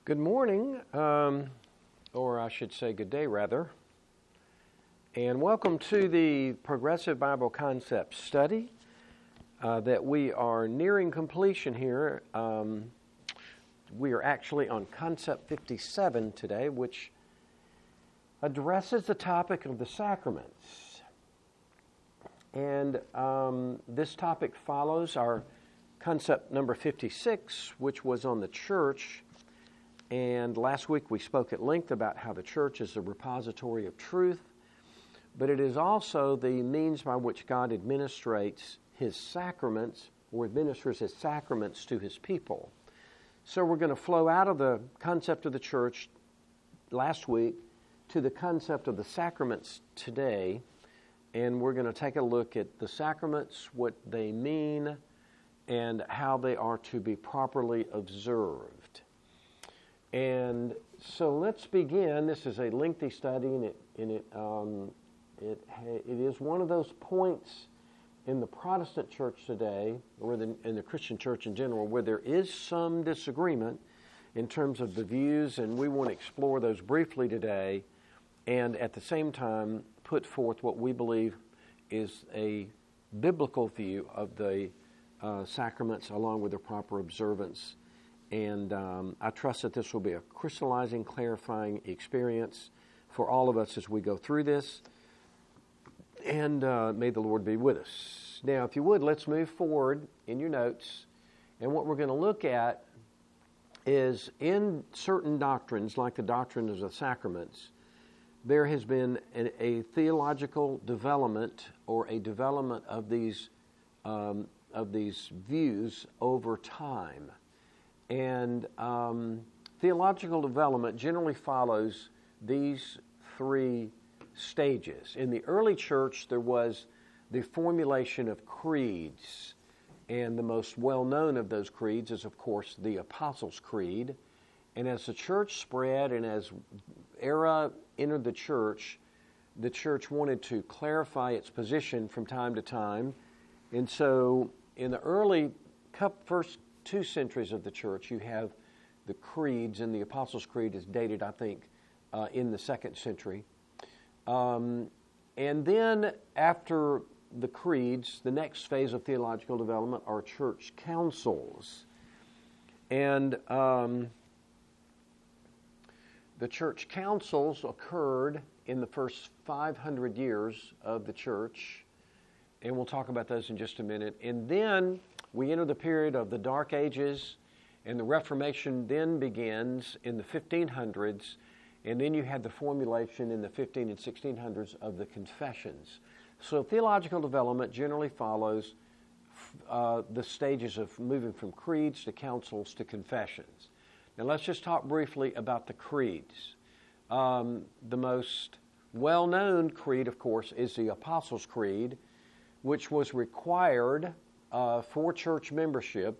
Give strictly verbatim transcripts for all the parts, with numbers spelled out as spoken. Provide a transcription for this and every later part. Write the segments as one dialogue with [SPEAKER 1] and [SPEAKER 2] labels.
[SPEAKER 1] Good morning, um, or I should say good day rather, and welcome to the Progressive Bible Concept Study uh, that we are nearing completion here. Um, we are actually on Concept fifty-seven today, which addresses the topic of the sacraments. And um, this topic follows our concept number fifty-six, which was on the church. And last week we spoke at length about how the church is the repository of truth, but it is also the means by which God administrates His sacraments or administers His sacraments to His people. So we're going to flow out of the concept of the church last week to the concept of the sacraments today, and we're going to take a look at the sacraments, what they mean, and how they are to be properly observed. And so let's begin. This is a lengthy study, and it and it um, it it is one of those points in the Protestant church today, or the, in the Christian church in general, where there is some disagreement in terms of the views, and we want to explore those briefly today, and at the same time put forth what we believe is a biblical view of the uh, sacraments along with their proper observance. And um, I trust that this will be a crystallizing, clarifying experience for all of us as we go through this. And uh, may the Lord be with us. Now, if you would, let's move forward in your notes. And what we're going to look at is in certain doctrines, like the doctrine of the sacraments, there has been a, a theological development or a development of these um, of these views over time. And um, theological development generally follows these three stages. In the early church, there was the formulation of creeds. And the most well-known of those creeds is, of course, the Apostles' Creed. And as the church spread and as era entered the church, the church wanted to clarify its position from time to time. And so in the early first two centuries of the church, you have the creeds, and the Apostles' Creed is dated, I think, uh, in the second century. Um, and then after the creeds, the next phase of theological development are church councils. And um, the church councils occurred in the first five hundred years of the church, and we'll talk about those in just a minute. And then we enter the period of the Dark Ages, and the Reformation then begins in the fifteen hundreds, and then you had the formulation in the fifteen and sixteen hundreds of the confessions. So theological development generally follows uh, the stages of moving from creeds to councils to confessions. Now let's just talk briefly about the creeds. Um, the most well-known creed, of course, is the Apostles' Creed, which was required Uh, for church membership,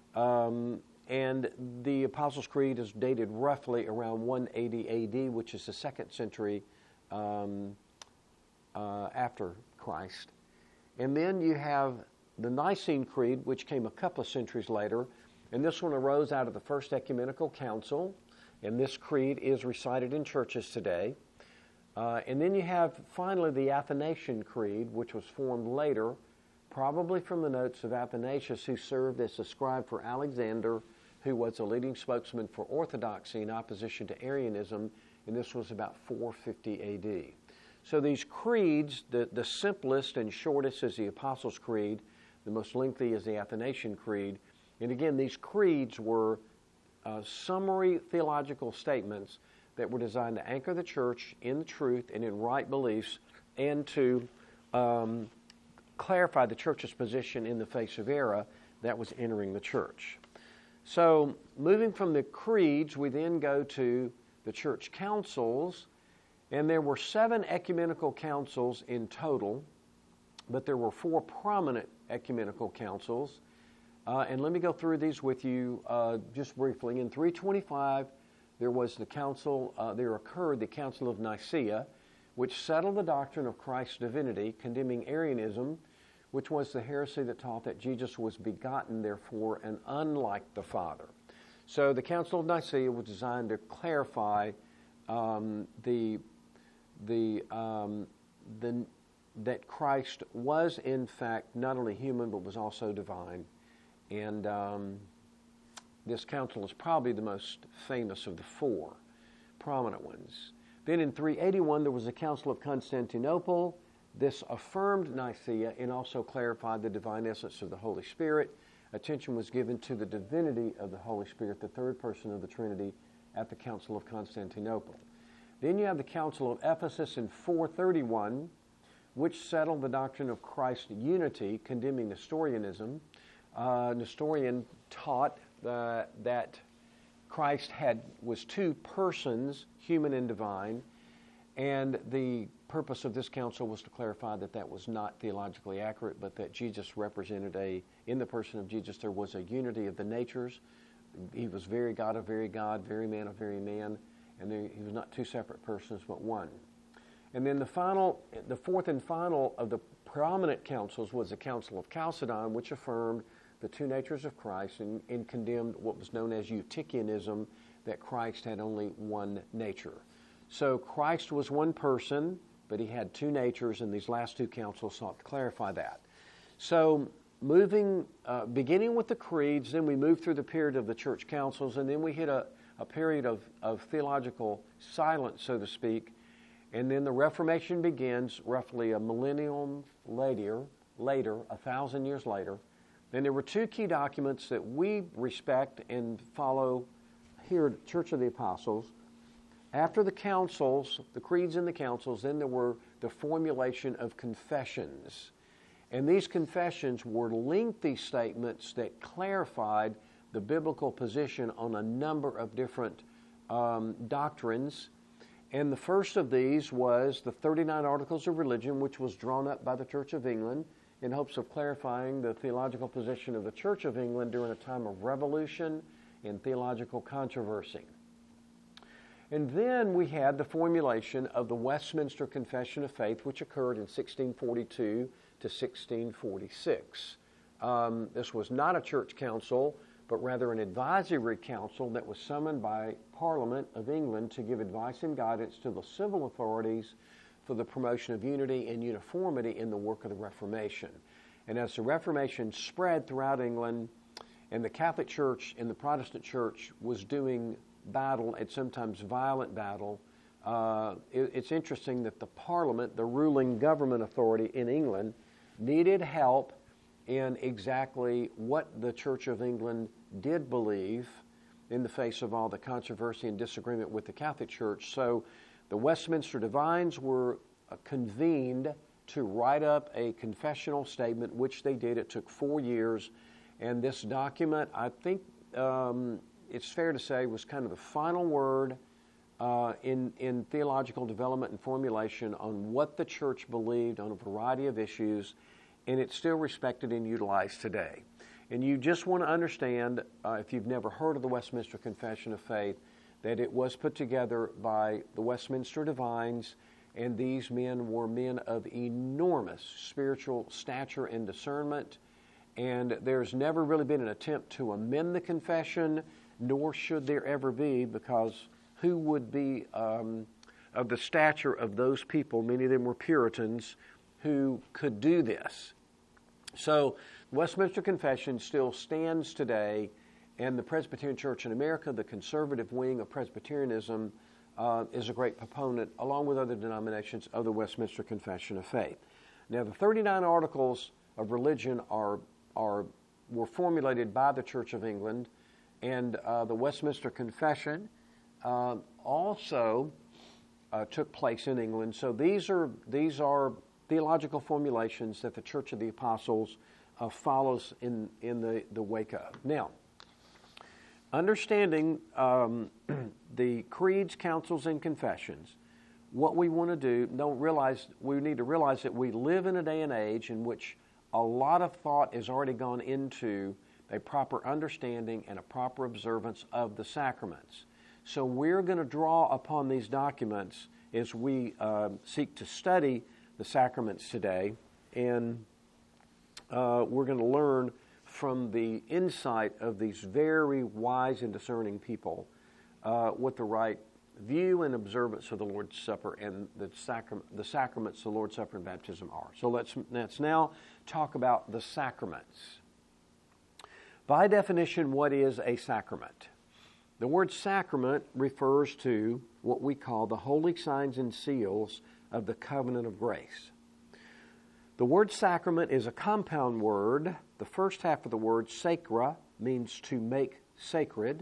[SPEAKER 1] um, and the Apostles' Creed is dated roughly around one eighty A D, which is the second century um, uh, after Christ. And then you have the Nicene Creed, which came a couple of centuries later, and this one arose out of the First Ecumenical Council, and this creed is recited in churches today. Uh, and then you have finally the Athanasian Creed, which was formed later, probably from the notes of Athanasius, who served as a scribe for Alexander, who was a leading spokesman for orthodoxy in opposition to Arianism, and this was about four fifty A D. So these creeds, the, the simplest and shortest is the Apostles' Creed, the most lengthy is the Athanasian Creed, and again, these creeds were uh, summary theological statements that were designed to anchor the church in the truth and in right beliefs, and to um, clarify the church's position in the face of error that was entering the church. So moving from the creeds, we then go to the church councils, and there were seven ecumenical councils in total, but there were four prominent ecumenical councils. Uh, and let me go through these with you uh, just briefly. In three twenty-five, there was the council, uh, there occurred the Council of Nicaea, which settled the doctrine of Christ's divinity, condemning Arianism, which was the heresy that taught that Jesus was begotten, therefore, and unlike the Father. So the Council of Nicaea was designed to clarify um, the the um, the that Christ was in fact not only human but was also divine, and um, this council is probably the most famous of the four prominent ones. Then in three eighty-one there was the Council of Constantinople. This affirmed Nicaea and also clarified the divine essence of the Holy Spirit. Attention was given to the divinity of the Holy Spirit, the third person of the Trinity, at the Council of Constantinople. Then you have the Council of Ephesus in four thirty-one, which settled the doctrine of Christ's unity, condemning Nestorianism. Uh, Nestorian taught uh, that Christ had was two persons, human and divine, and the purpose of this council was to clarify that that was not theologically accurate, but that Jesus represented a, in the person of Jesus, there was a unity of the natures. He was very God of very God, very man of very man, and there, he was not two separate persons, but one. And then the final, the fourth and final of the prominent councils was the Council of Chalcedon, which affirmed the two natures of Christ and, and condemned what was known as Eutychianism, that Christ had only one nature. So Christ was one person, but he had two natures, and these last two councils sought to clarify that. So moving, uh, beginning with the creeds, then we move through the period of the church councils, and then we hit a, a period of, of theological silence, so to speak, and then the Reformation begins roughly a millennium later, later, a thousand years later. And there were two key documents that we respect and follow here at Church of the Apostles. After the councils, the creeds and the councils, then there were the formulation of confessions. And these confessions were lengthy statements that clarified the biblical position on a number of different um, doctrines. And the first of these was the thirty-nine Articles of Religion, which was drawn up by the Church of England in hopes of clarifying the theological position of the Church of England during a time of revolution and theological controversy. And then we had the formulation of the Westminster Confession of Faith, which occurred in sixteen forty-two to sixteen forty-six. Um, this was not a church council, but rather an advisory council that was summoned by Parliament of England to give advice and guidance to the civil authorities for the promotion of unity and uniformity in the work of the Reformation. And as the Reformation spread throughout England, and the Catholic Church and the Protestant Church was doing battle, and sometimes violent battle, uh, it, it's interesting that the Parliament, the ruling government authority in England, needed help in exactly what the Church of England did believe in the face of all the controversy and disagreement with the Catholic Church. So the Westminster Divines were uh, convened to write up a confessional statement, which they did. It took four years, and this document, I think um, it's fair to say, was kind of the final word uh, in, in theological development and formulation on what the church believed on a variety of issues, and it's still respected and utilized today. And you just want to understand, uh, if you've never heard of the Westminster Confession of Faith, that it was put together by the Westminster Divines, and these men were men of enormous spiritual stature and discernment, and there's never really been an attempt to amend the confession, nor should there ever be, because who would be um, of the stature of those people, many of them were Puritans, who could do this. So Westminster Confession still stands today, and the Presbyterian Church in America, the conservative wing of Presbyterianism, uh, is a great proponent, along with other denominations, of the Westminster Confession of Faith. Now, the thirty-nine Articles of Religion are, are were formulated by the Church of England, and uh, the Westminster Confession uh, also uh, took place in England. So these are these are theological formulations that the Church of the Apostles uh, follows in in the, the wake of. Now, understanding um, the creeds, councils, and confessions, what we want to do, don't realize we need to realize that we live in a day and age in which a lot of thought has already gone into a proper understanding and a proper observance of the sacraments. So we're going to draw upon these documents as we uh, seek to study the sacraments today, and uh, we're going to learn from the insight of these very wise and discerning people uh, what the right view and observance of the Lord's Supper and the, sacram- the sacraments, the Lord's Supper and baptism are. So let's, let's now talk about the sacraments. By definition, what is a sacrament? The word sacrament refers to what we call the holy signs and seals of the covenant of grace. The word sacrament is a compound word. The first half of the word, sacra, means to make sacred.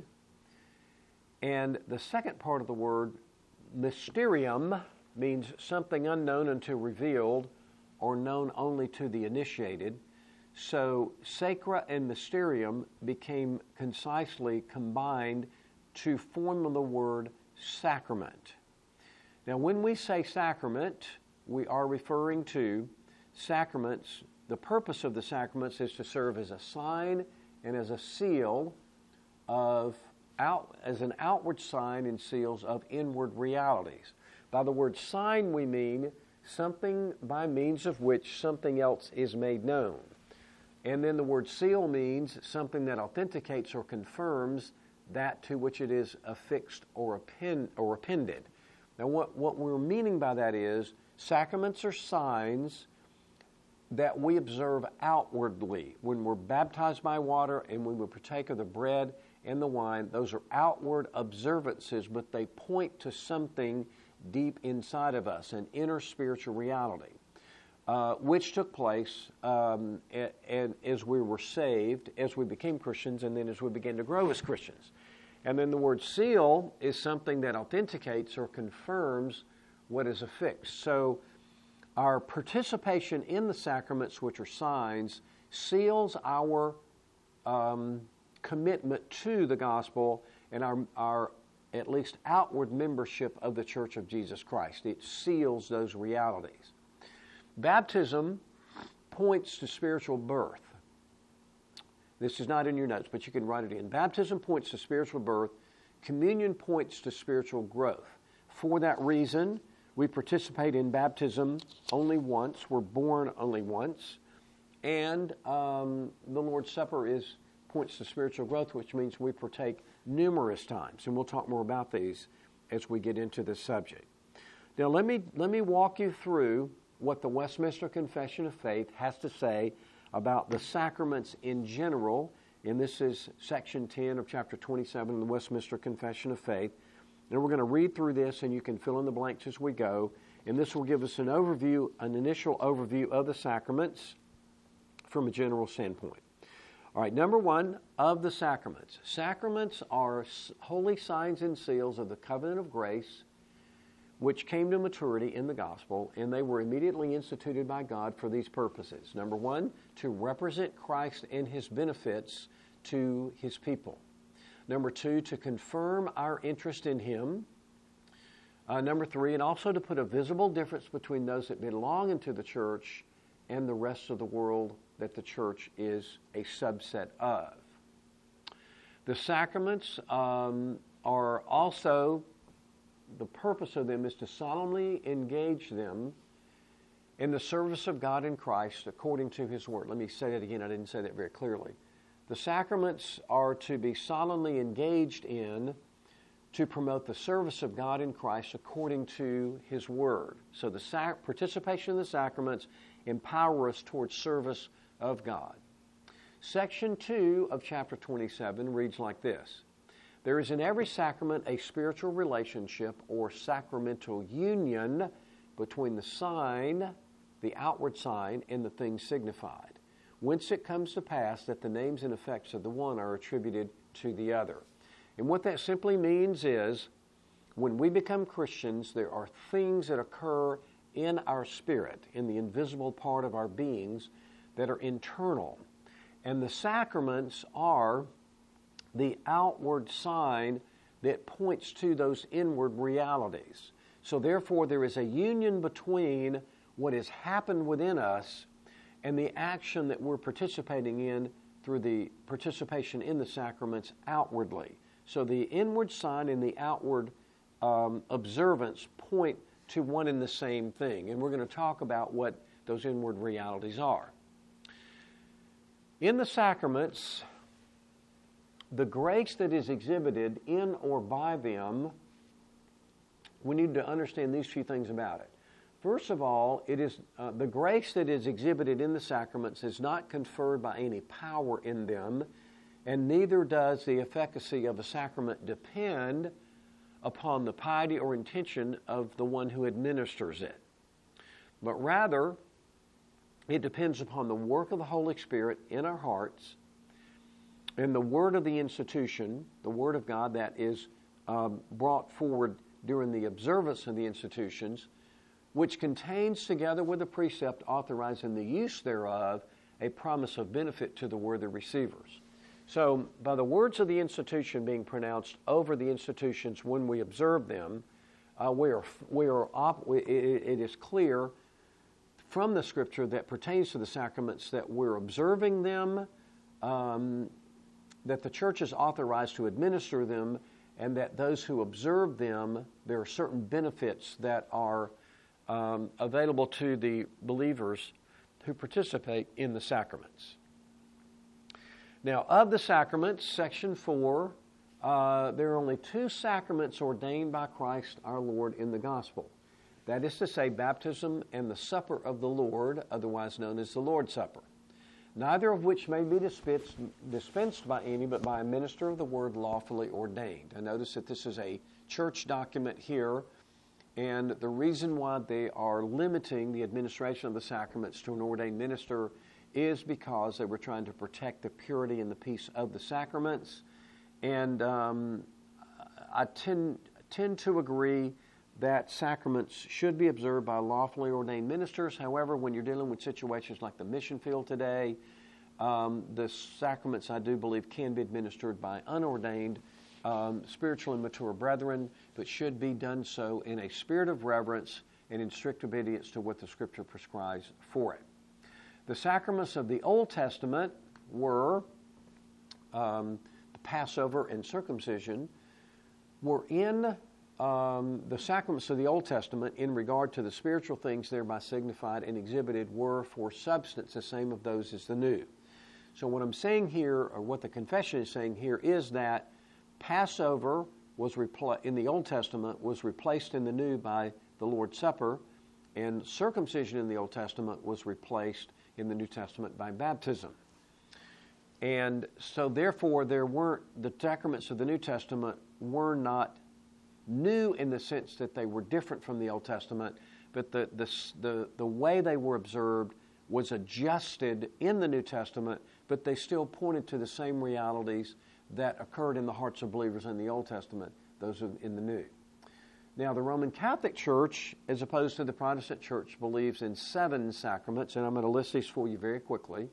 [SPEAKER 1] And the second part of the word, mysterium, means something unknown until revealed or known only to the initiated. So sacra and mysterium became concisely combined to form the word sacrament. Now, when we say sacrament, we are referring to sacraments. The purpose of the sacraments is to serve as a sign and as a seal of out as an outward sign and seals of inward realities. By the word sign, we mean something by means of which something else is made known. And then the word seal means something that authenticates or confirms that to which it is affixed or, append, or appended. Now, what, what we're meaning by that is sacraments are signs that we observe outwardly. When we're baptized by water and when we partake of the bread and the wine, those are outward observances, but they point to something deep inside of us, an inner spiritual reality, uh, which took place um, and, and as we were saved, as we became Christians, and then as we began to grow as Christians. And then the word seal is something that authenticates or confirms what is affixed. So our participation in the sacraments, which are signs, seals our um, commitment to the gospel and our, our at least outward membership of the Church of Jesus Christ. It seals those realities. Baptism points to spiritual birth. This is not in your notes, but you can write it in. Baptism points to spiritual birth. Communion points to spiritual growth. For that reason, we participate in baptism only once. We're born only once. And um, the Lord's Supper is points to spiritual growth, which means we partake numerous times. And we'll talk more about these as we get into this subject. Now, let me, let me walk you through what the Westminster Confession of Faith has to say about the sacraments in general. And this is section ten of chapter twenty-seven of the Westminster Confession of Faith. And we're going to read through this, and you can fill in the blanks as we go. And this will give us an overview, an initial overview of the sacraments from a general standpoint. All right, number one, of the sacraments. Sacraments are holy signs and seals of the covenant of grace, which came to maturity in the gospel, and they were immediately instituted by God for these purposes. Number one, to represent Christ and his benefits to his people. Number two, to confirm our interest in him. Uh, number three, and also to put a visible difference between those that belong into the church and the rest of the world that the church is a subset of. The sacraments um, are also, the purpose of them is to solemnly engage them in the service of God in Christ according to his word. Let me say that again. I didn't say that very clearly. The sacraments are to be solemnly engaged in to promote the service of God in Christ according to his word. So the sac- participation in the sacraments empower us towards service of God. Section two of chapter twenty-seven reads like this. There is in every sacrament a spiritual relationship or sacramental union between the sign, the outward sign, and the thing signified, whence it comes to pass that the names and effects of the one are attributed to the other. And what that simply means is, when we become Christians, there are things that occur in our spirit, in the invisible part of our beings, that are internal. And the sacraments are the outward sign that points to those inward realities. So therefore, there is a union between what has happened within us and the action that we're participating in through the participation in the sacraments outwardly. So the inward sign and the outward um, observance point to one and the same thing. And we're going to talk about what those inward realities are. In the sacraments, the grace that is exhibited in or by them, we need to understand these few things about it. First of all, it is uh, the grace that is exhibited in the sacraments is not conferred by any power in them, and neither does the efficacy of a sacrament depend upon the piety or intention of the one who administers it. But rather, it depends upon the work of the Holy Spirit in our hearts and the word of the institution, the Word of God that is um, brought forward during the observance of the institutions, which contains, together with a precept authorizing the use thereof, a promise of benefit to the worthy receivers. So, by the words of the institution being pronounced over the institutions when we observe them, uh, we are, we are op- it, it is clear from the Scripture that pertains to the sacraments that we're observing them, um, that the Church is authorized to administer them, and that those who observe them, there are certain benefits that are um, available to the believers who participate in the sacraments. Now, of the sacraments, section four, uh, there are only two sacraments ordained by Christ our Lord in the gospel. That is to say, baptism and the supper of the Lord, otherwise known as the Lord's Supper. Neither of which may be dispensed, dispensed by any, but by a minister of the word lawfully ordained. And notice that this is a church document here, and the reason why they are limiting the administration of the sacraments to an ordained minister is because they were trying to protect the purity and the peace of the sacraments. And um, I tend, tend to agree that sacraments should be observed by lawfully ordained ministers. However, when you're dealing with situations like the mission field today, um, the sacraments, I do believe, can be administered by unordained, um, spiritually mature brethren, but should be done so in a spirit of reverence and in strict obedience to what the Scripture prescribes for it. The sacraments of the Old Testament were um, the Passover and circumcision, were in um, the sacraments of the Old Testament in regard to the spiritual things thereby signified and exhibited were for substance the same of those as the new. So what I'm saying here, or what the confession is saying here, is that Passover was repl- in the Old Testament was replaced in the New by the Lord's Supper, and circumcision in the Old Testament was replaced in the New Testament by baptism. And so therefore there weren't, the sacraments of the New Testament were not new in the sense that they were different from the Old Testament, but the, the, the, the way they were observed was adjusted in the New Testament, but they still pointed to the same realities that occurred in the hearts of believers in the Old Testament, those in the New. Now, the Roman Catholic Church, as opposed to the Protestant Church, believes in seven sacraments, and I'm going to list these for you very quickly.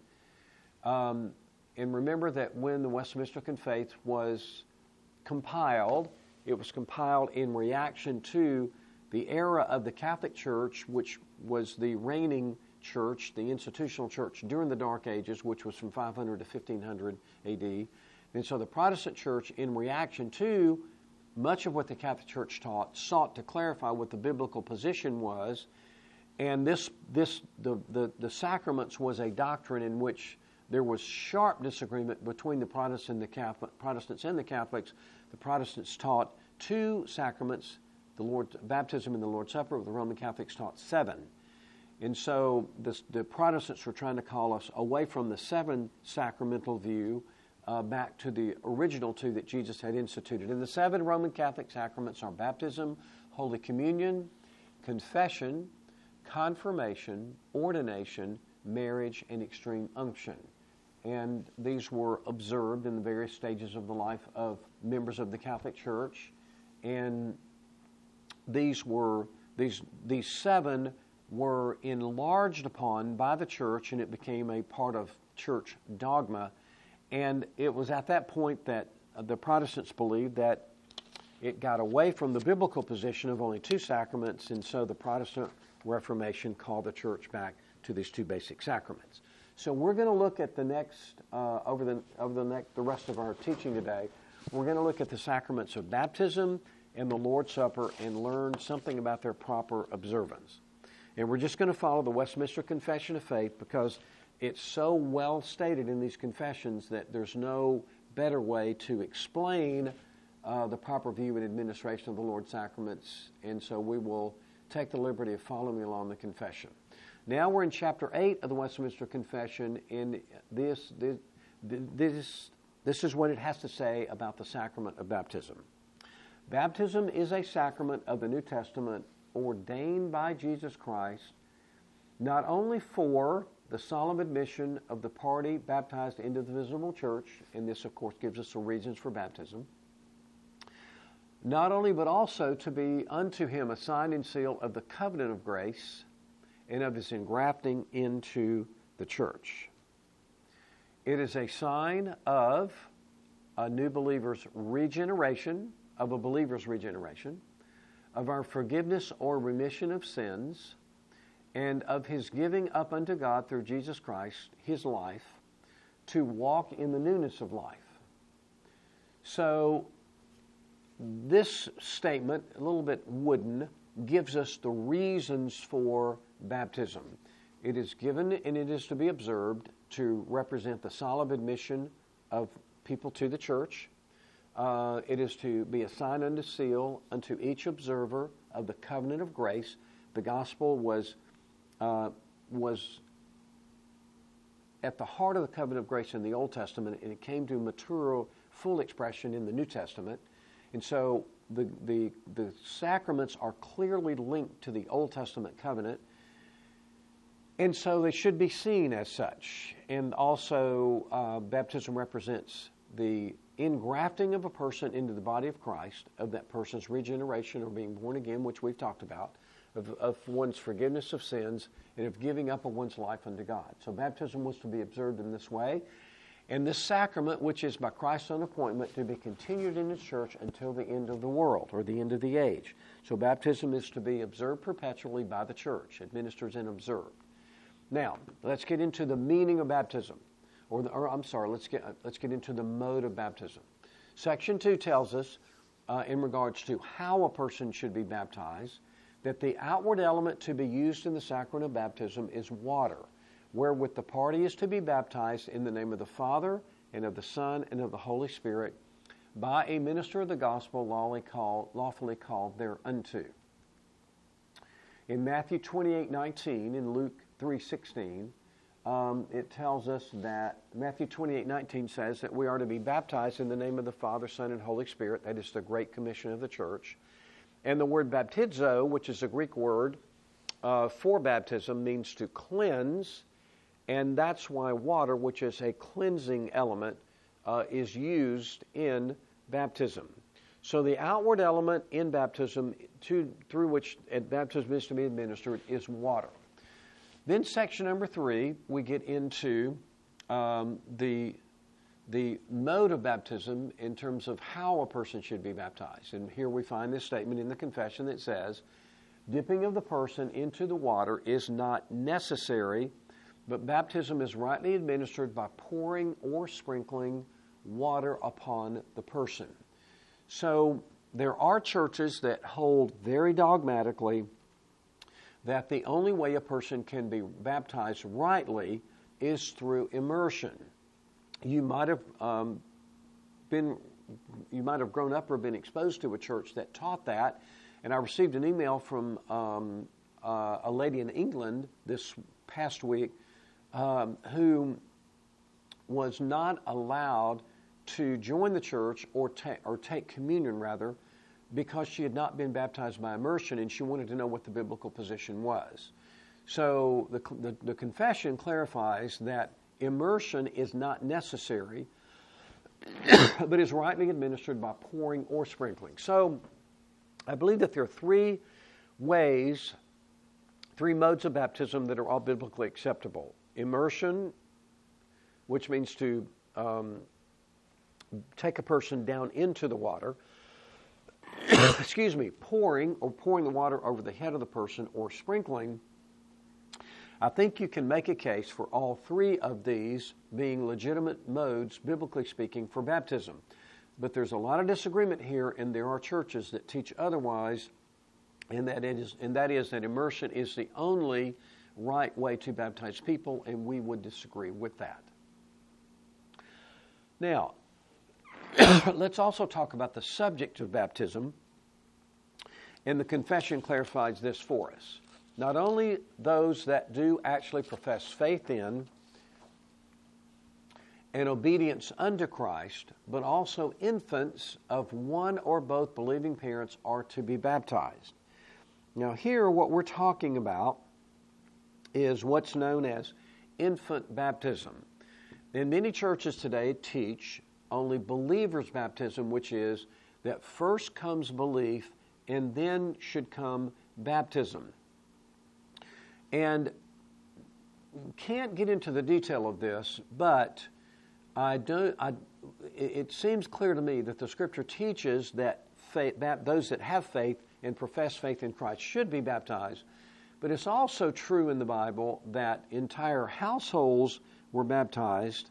[SPEAKER 1] Um, and remember that when the Westminster Confessio was compiled, it was compiled in reaction to the era of the Catholic Church, which was the reigning church, the institutional church during the Dark Ages, which was from five hundred to fifteen hundred A D. And so the Protestant Church, in reaction to much of what the Catholic Church taught, sought to clarify what the biblical position was. And this, this, the, the, the sacraments was a doctrine in which there was sharp disagreement between the Protestants and the Catholic, Protestants and the Catholics. The Protestants taught two sacraments, the Lord, baptism and the Lord's Supper. The Roman Catholics taught seven. And so this, the Protestants were trying to call us away from the seven sacramental view Uh, back to the original two that Jesus had instituted. And the seven Roman Catholic sacraments are baptism, Holy Communion, confession, confirmation, ordination, marriage, and extreme unction. And these were observed in the various stages of the life of members of the Catholic Church. And these were these these seven were enlarged upon by the church, and it became a part of church dogma. And it was at that point that the Protestants believed that it got away from the biblical position of only two sacraments, and so the Protestant Reformation called the church back to these two basic sacraments. So we're going to look at the next, uh, over the over the next, the rest of our teaching today, we're going to look at the sacraments of baptism and the Lord's Supper and learn something about their proper observance. And we're just going to follow the Westminster Confession of Faith because it's so well stated in these confessions that there's no better way to explain uh, the proper view and administration of the Lord's sacraments, and so we will take the liberty of following along the confession. Now we're in chapter eight of the Westminster Confession, and this, this, this, this is what it has to say about the sacrament of baptism. Baptism is a sacrament of the New Testament ordained by Jesus Christ, not only for the solemn admission of the party baptized into the visible church, and this, of course, gives us the reasons for baptism, not only but also to be unto him a sign and seal of the covenant of grace and of his engrafting into the church. It is a sign of a new believer's regeneration, of a believer's regeneration, of our forgiveness or remission of sins, and of his giving up unto God through Jesus Christ, his life, to walk in the newness of life. So, this statement, a little bit wooden, gives us the reasons for baptism. It is given and it is to be observed to represent the solemn admission of people to the church. Uh, it is to be a sign unto seal unto each observer of the covenant of grace. The gospel was uh, was at the heart of the covenant of grace in the Old Testament, and it came to mature, full expression in the New Testament. And so the, the, the sacraments are clearly linked to the Old Testament covenant, and so they should be seen as such. And also, uh, baptism represents the engrafting of a person into the body of Christ, of that person's regeneration or being born again, which we've talked about, of, of one's forgiveness of sins, and of giving up of one's life unto God. So baptism was to be observed in this way. And this sacrament, which is by Christ's own appointment, to be continued in the church until the end of the world, or the end of the age. So baptism is to be observed perpetually by the church, administered and observed. Now, let's get into the meaning of baptism. Or, the, or I'm sorry, let's get, let's get into the mode of baptism. Section two tells us, uh, in regards to how a person should be baptized, that the outward element to be used in the sacrament of baptism is water, wherewith the party is to be baptized in the name of the Father, and of the Son, and of the Holy Spirit, by a minister of the gospel lawfully called, lawfully called thereunto. In Matthew twenty-eight nineteen and Luke three sixteen, um, it tells us that, Matthew twenty-eight nineteen says that we are to be baptized in the name of the Father, Son, and Holy Spirit. That is the Great Commission of the church. And the word baptizo, which is a Greek word uh, for baptism, means to cleanse. And that's why water, which is a cleansing element, uh, is used in baptism. So the outward element in baptism to, through which baptism is to be administered is water. Then section number three, we get into um, the, the mode of baptism in terms of how a person should be baptized. And here we find this statement in the confession that says, dipping of the person into the water is not necessary, but baptism is rightly administered by pouring or sprinkling water upon the person. So there are churches that hold very dogmatically that the only way a person can be baptized rightly is through immersion. You might have um, been, you might have grown up or been exposed to a church that taught that, and I received an email from um, uh, a lady in England this past week Um, who was not allowed to join the church or, ta- or take communion, rather, because she had not been baptized by immersion, and she wanted to know what the biblical position was. So the, the, the confession clarifies that immersion is not necessary, but is rightly administered by pouring or sprinkling. So I believe that there are three ways, three modes of baptism that are all biblically acceptable. Immersion, which means to um, take a person down into the water. Excuse me, pouring or pouring the water over the head of the person, or sprinkling. I think you can make a case for all three of these being legitimate modes, biblically speaking, for baptism. But there's a lot of disagreement here, and there are churches that teach otherwise, and that it is, and that is that immersion is the only right way to baptize people, and we would disagree with that. Now, let's also talk about the subject of baptism, and the confession clarifies this for us. Not only those that do actually profess faith in and obedience unto Christ, but also infants of one or both believing parents are to be baptized. Now here what we're talking about is what's known as infant baptism. And many churches today teach only believers' baptism, which is that first comes belief and then should come baptism. And can't get into the detail of this, but I do. I, it seems clear to me that the Scripture teaches that faith, that those that have faith and profess faith in Christ should be baptized. But it's also true in the Bible that entire households were baptized,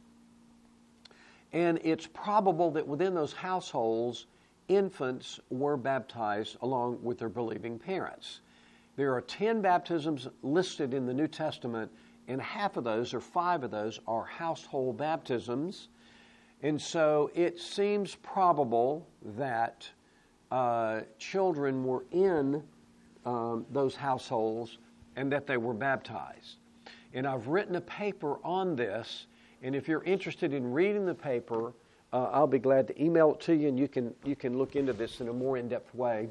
[SPEAKER 1] and it's probable that within those households, infants were baptized along with their believing parents. There are ten baptisms listed in the New Testament, and half of those, or five of those, are household baptisms. And so it seems probable that uh, children were in um, those households and that they were baptized. And I've written a paper on this, and if you're interested in reading the paper, uh, I'll be glad to email it to you, and you can you can look into this in a more in-depth way.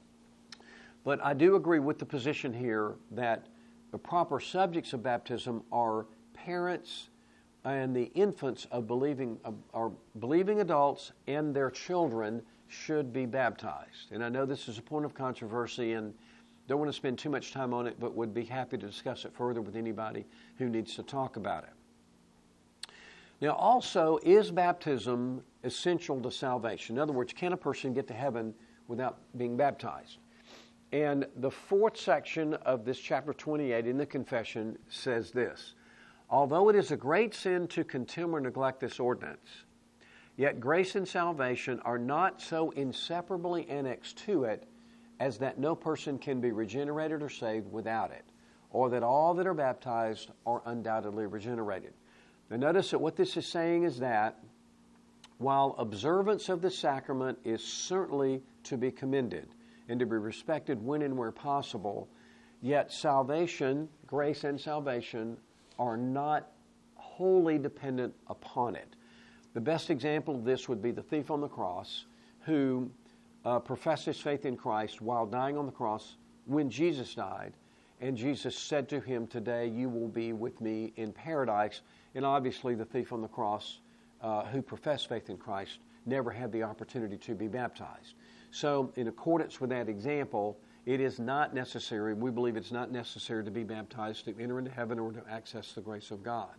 [SPEAKER 1] But I do agree with the position here that the proper subjects of baptism are parents and the infants of believing uh, are believing adults, and their children should be baptized. And I know this is a point of controversy, and don't want to spend too much time on it, but would be happy to discuss it further with anybody who needs to talk about it. Now, also, is baptism essential to salvation? In other words, can a person get to heaven without being baptized? And the fourth section of this chapter twenty-eight in the confession says this: although it is a great sin to contemn or neglect this ordinance, yet grace and salvation are not so inseparably annexed to it as that no person can be regenerated or saved without it, or that all that are baptized are undoubtedly regenerated. Now notice that what this is saying is that while observance of the sacrament is certainly to be commended and to be respected when and where possible, yet salvation, grace and salvation, are not wholly dependent upon it. The best example of this would be the thief on the cross, who uh, professed his faith in Christ while dying on the cross when Jesus died, and Jesus said to him, "Today you will be with me in paradise." And obviously the thief on the cross uh, who professed faith in Christ never had the opportunity to be baptized. So in accordance with that example, it is not necessary, we believe it's not necessary to be baptized to enter into heaven or to access the grace of God.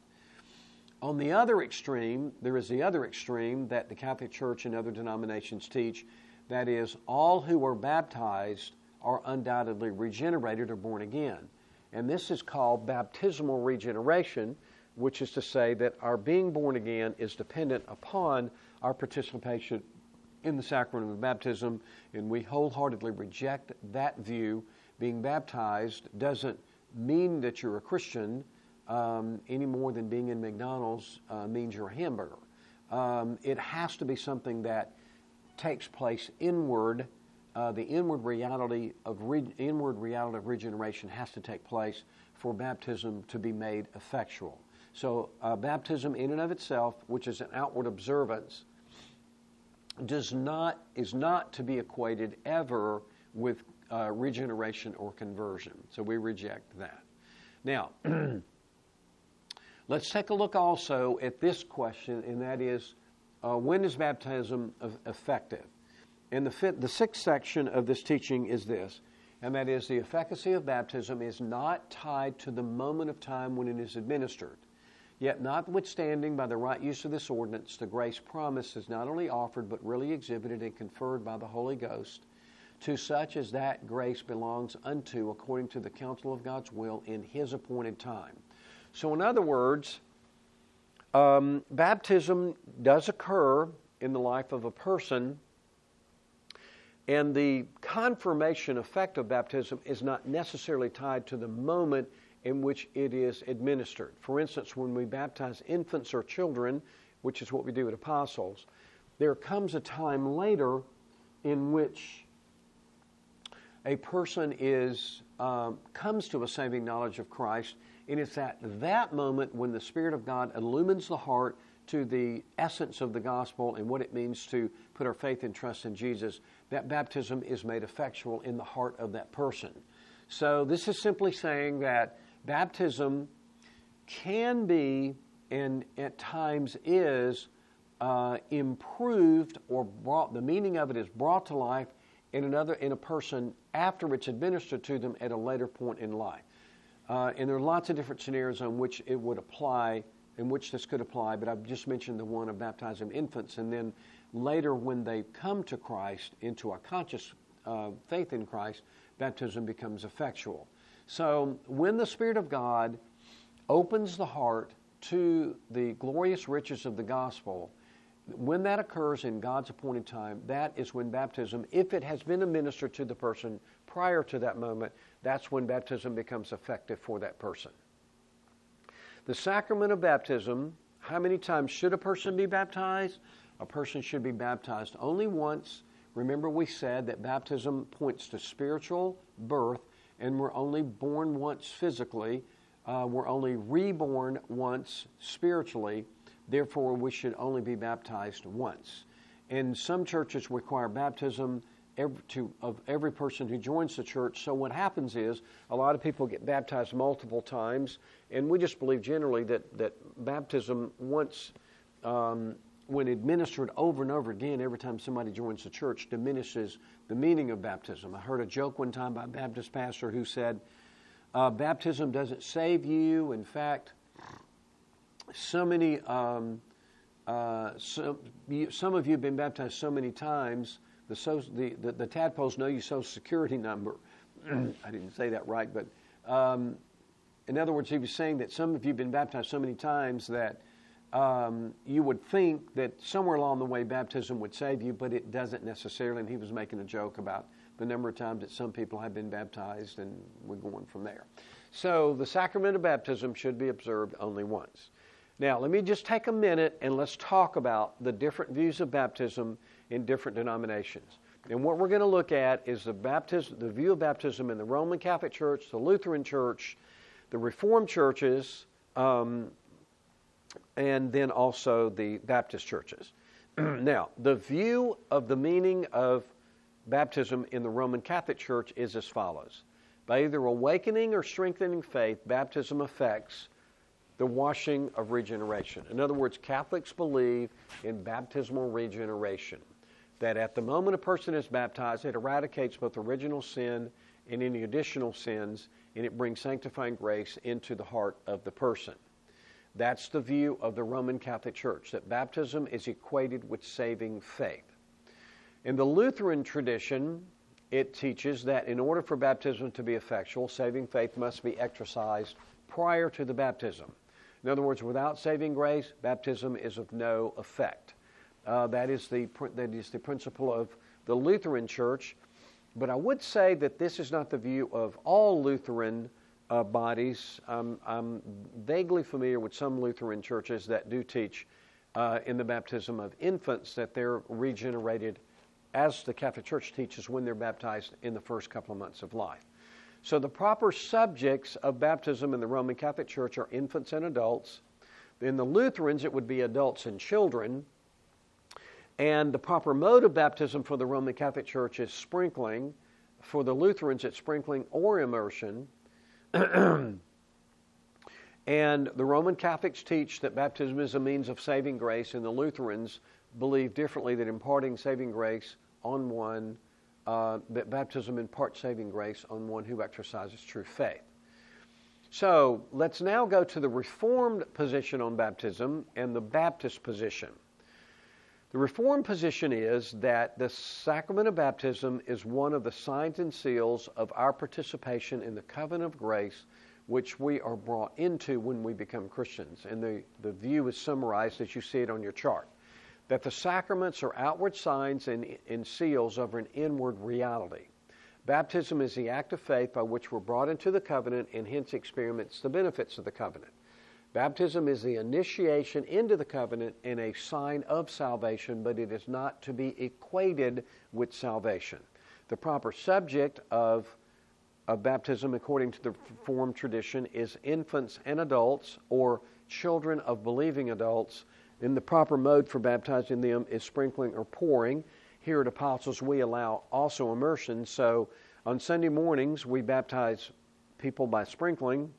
[SPEAKER 1] On the other extreme, there is the other extreme that the Catholic Church and other denominations teach, that is, all who are baptized are undoubtedly regenerated or born again. And this is called baptismal regeneration, which is to say that our being born again is dependent upon our participation in the sacrament of baptism, and we wholeheartedly reject that view. Being baptized doesn't mean that you're a Christian um, any more than being in McDonald's uh, means you're a hamburger. Um, it has to be something that takes place inward. Uh, the inward reality of re- inward reality of regeneration has to take place for baptism to be made effectual. So uh, baptism in and of itself, which is an outward observance, does not is not to be equated ever with uh, regeneration or conversion. So we reject that. Now, let's take a look also at this question, and that is, uh, when is baptism effective? And the, fifth, the sixth section of this teaching is this, and that is, the efficacy of baptism is not tied to the moment of time when it is administered. Yet notwithstanding, by the right use of this ordinance, the grace promised is not only offered, but really exhibited and conferred by the Holy Ghost to such as that grace belongs unto, according to the counsel of God's will in His appointed time. So in other words, um, baptism does occur in the life of a person, and the confirmation effect of baptism is not necessarily tied to the moment in which it is administered. For instance, when we baptize infants or children, which is what we do with apostles, there comes a time later in which a person is um, comes to a saving knowledge of Christ, and it's at that moment when the Spirit of God illumines the heart to the essence of the gospel and what it means to put our faith and trust in Jesus, that baptism is made effectual in the heart of that person. So this is simply saying that baptism can be, and at times is, uh, improved or brought, the meaning of it is brought to life in another, in a person after it's administered to them at a later point in life. Uh, and there are lots of different scenarios on which it would apply, in which this could apply, but I've just mentioned the one of baptizing infants, and then later when they come to Christ into a conscious uh, faith in Christ, baptism becomes effectual. So when the Spirit of God opens the heart to the glorious riches of the gospel, when that occurs in God's appointed time, that is when baptism, if it has been administered to the person prior to that moment, that's when baptism becomes effective for that person. The sacrament of baptism, how many times should a person be baptized? A person should be baptized only once. Remember, we said that baptism points to spiritual birth, and we're only born once physically. Uh, we're only reborn once spiritually. Therefore, we should only be baptized once. And some churches require baptism every, to, of every person who joins the church. So what happens is a lot of people get baptized multiple times, and we just believe generally that, that baptism once, um, when administered over and over again every time somebody joins the church, diminishes the meaning of baptism. I heard a joke one time by a Baptist pastor who said, uh, baptism doesn't save you. In fact, so many, um, uh, so, you, some of you have been baptized so many times, the, so, the, the, the tadpoles know your social security number. I didn't say that right, but um, in other words, he was saying that some of you have been baptized so many times that um, you would think that somewhere along the way baptism would save you, but it doesn't necessarily. And he was making a joke about the number of times that some people have been baptized, and we're going from there. So the sacrament of baptism should be observed only once. Now, let me just take a minute and let's talk about the different views of baptism in different denominations. And what we're going to look at is the baptism, the view of baptism in the Roman Catholic Church, the Lutheran Church, the Reformed churches, um, and then also the Baptist churches. Now, the view of the meaning of baptism in the Roman Catholic Church is as follows. By either awakening or strengthening faith, baptism affects the washing of regeneration. In other words, Catholics believe in baptismal regeneration, that at the moment a person is baptized, it eradicates both original sin and any additional sins, and it brings sanctifying grace into the heart of the person. That's the view of the Roman Catholic Church, that baptism is equated with saving faith. In the Lutheran tradition, it teaches that in order for baptism to be effectual, saving faith must be exercised prior to the baptism. In other words, without saving grace, baptism is of no effect. Uh, that is the that is the principle of the Lutheran Church. But I would say that this is not the view of all Lutheran uh, bodies. Um, I'm vaguely familiar with some Lutheran churches that do teach uh, in the baptism of infants that they're regenerated, as the Catholic Church teaches, when they're baptized in the first couple of months of life. So the proper subjects of baptism in the Roman Catholic Church are infants and adults. In the Lutherans, it would be adults and children. And the proper mode of baptism for the Roman Catholic Church is sprinkling. For the Lutherans, it's sprinkling or immersion. And the Roman Catholics teach that baptism is a means of saving grace, and the Lutherans believe differently, that imparting saving grace on one Uh, that baptism imparts saving grace on one who exercises true faith. So let's now go to the Reformed position on baptism and the Baptist position. The Reformed position is that the sacrament of baptism is one of the signs and seals of our participation in the covenant of grace, which we are brought into when we become Christians. And the, the view is summarized as you see it on your chart, that the sacraments are outward signs and, and seals of an inward reality. Baptism is the act of faith by which we're brought into the covenant and hence experience the benefits of the covenant. Baptism is the initiation into the covenant and a sign of salvation, but it is not to be equated with salvation. The proper subject of, of baptism, according to the Reformed tradition, is infants and adults, or children of believing adults. And the proper mode for baptizing them is sprinkling or pouring. Here at Apostles, we allow also immersion. So on Sunday mornings, we baptize people by sprinkling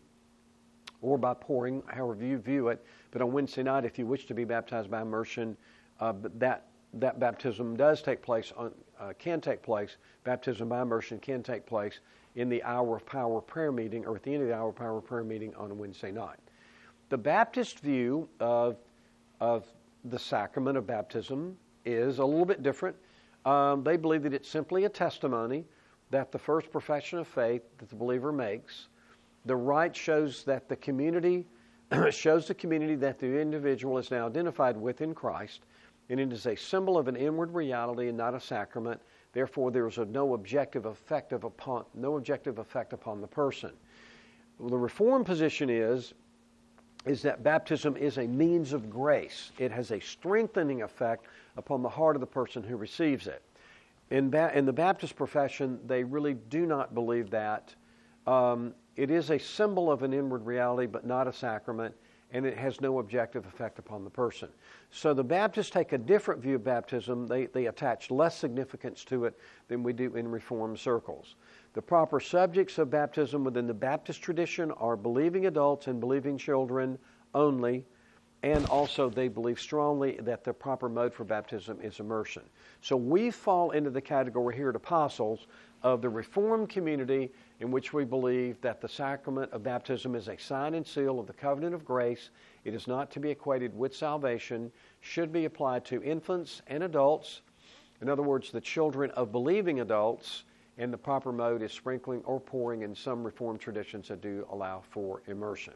[SPEAKER 1] or by pouring, however you view it. But on Wednesday night, if you wish to be baptized by immersion, uh, that that baptism does take place, on, uh, can take place, baptism by immersion can take place in the hour of power prayer meeting, or at the end of the hour of power prayer meeting on a Wednesday night. The Baptist view of, of the sacrament of baptism is a little bit different. Um, they believe that it's simply a testimony that the first profession of faith that the believer makes. The rite shows that the community shows the community that the individual is now identified with in Christ, and it is a symbol of an inward reality and not a sacrament. Therefore, there is a no objective effect of upon no objective effect upon the person. Well, the Reformed position is is that baptism is a means of grace. It has a strengthening effect upon the heart of the person who receives it. In, ba- in the Baptist profession, they really do not believe that. Um, it is a symbol of an inward reality, but not a sacrament, and it has no objective effect upon the person. So the Baptists take a different view of baptism. They, they attach less significance to it than we do in Reformed circles. The proper subjects of baptism within the Baptist tradition are believing adults and believing children only, and also they believe strongly that the proper mode for baptism is immersion. So we fall into the category here at Apostles of the Reformed community, in which we believe that the sacrament of baptism is a sign and seal of the covenant of grace. It is not to be equated with salvation, should be applied to infants and adults, in other words, the children of believing adults, and the proper mode is sprinkling or pouring in some Reformed traditions that do allow for immersion.